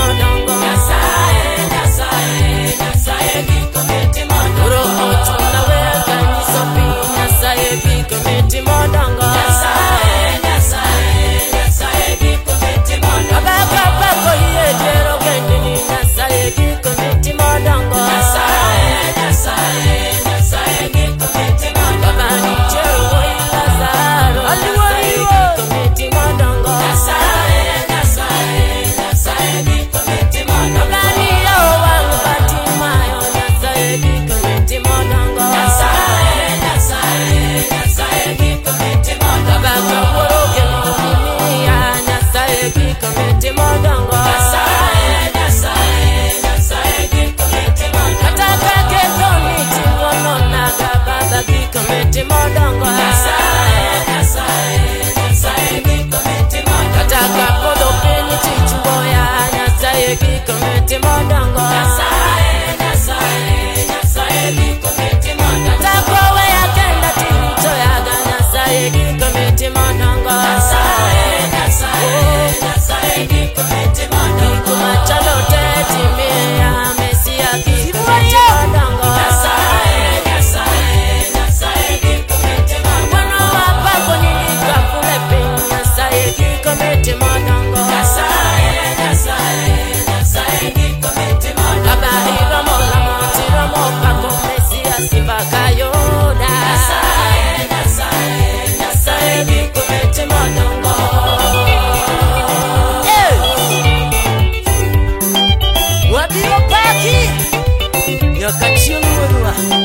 madongo. Nyasaye gikomiti madongo. Uro otuna weka nisopi. Nyasaye gikomiti madongo. Nyasaye gikomiti madongo. Abaka bako hiye jero gendini. Nyasaye gikomiti madongo. Nyasaye gikomiti madongo. Baba ni jero ila zaro. Nyasaye gikomiti madongo. Nyasaye gikomiti madongo. Baba ni yo wangu batimayo. Nyasaye gikomiti madongo. Nyasaye gikomiti madongo. Baba kaboroge mkumiya. Nyasaye gikomiti madongo. Nyasaye gikomiti madongo. Kataka ketoni timbono naga. Baba gikomiti madongo. Nyasaye gikomiti madongo. Kataka podo peni tichumboya. Nyasaye gikomiti madongo. Nyasaye gikomiti madongo. Kataka weya kenda timito yaga. Nyasaye gikomiti madongo. Nyasaye gikomiti madongo. Kumachalo teti miya. Mesia gikomiti madongo. Nyasaye gikomiti madongo. Mwana wapako nyika kule pin. Nyasaye gikomiti madongo. Nyasaye gikomiti madongo. Baba iramo lamo tiramo pako. Mesia simba kayoda. Nyasaye gikomiti madongo. Wabiro paki Yakachiyo mwenwa